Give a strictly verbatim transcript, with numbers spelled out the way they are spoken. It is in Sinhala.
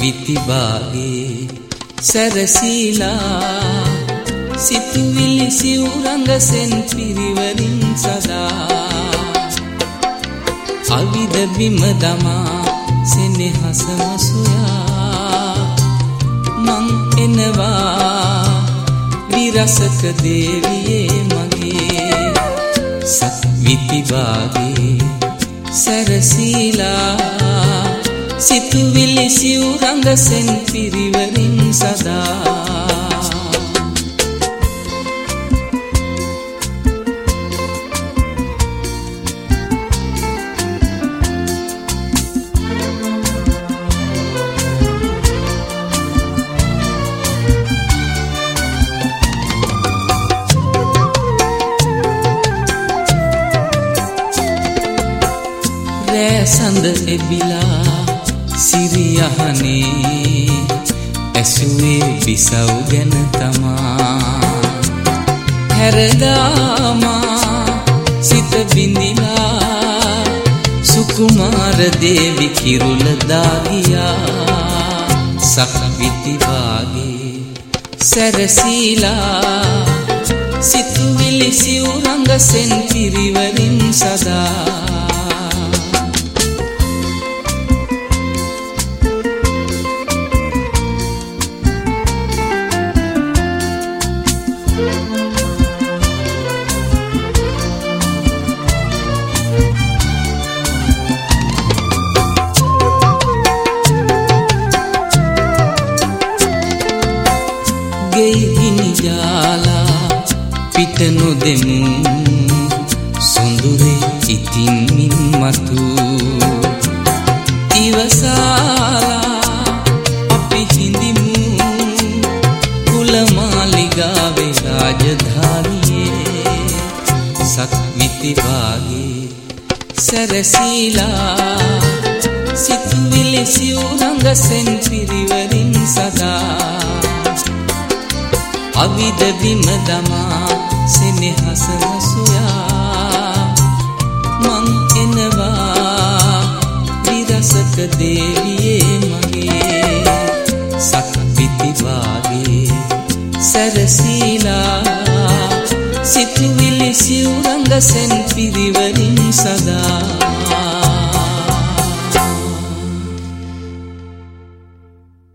විතිබාගේ සැරසීලා සිතුවිලි සිවුරංග සෙන් පිරිවරින් සදා අවිද බිම දමා සෙනෙහසම සොයා මං එනවා විරසක දේවියේ මගේ සත් විතිබාගේ සැරසීලා සිතුවිලි සිවුරංග සෙන් පිරිවරින් සදා සඳ එබිලා සිරියහනේ ඇසුවේ බිසව් ගැන තමා හැරදාමා සිත බිඳිලා සුකුමාර දේවි කිරුල දාගියා සක්විතිබාගේ සැරසීලා සිතුවිලි සිවුරංග සෙන් පිරිවරින් සදා ගෙයිහිනි ජාලා පිට නොදෙමු සොඳුරේ ඉතින් මින් මතු ඉවසාලා අපි හිඳිමු කුලමාලිගාවේ රාජධානියේ සක්විතිබාගේ සැරසීලා සිතුවිලි සිවුරංග සෙන් පිරිවරින් සදා අවිද බිම දමා සෙනෙහසම සොයා මං එනවා විරසක දේවියේ මගේ සක්විතිබාගේ සැරසීලා සිතුවිලි සිවුරංග සෙන් පිරිවරින් සදා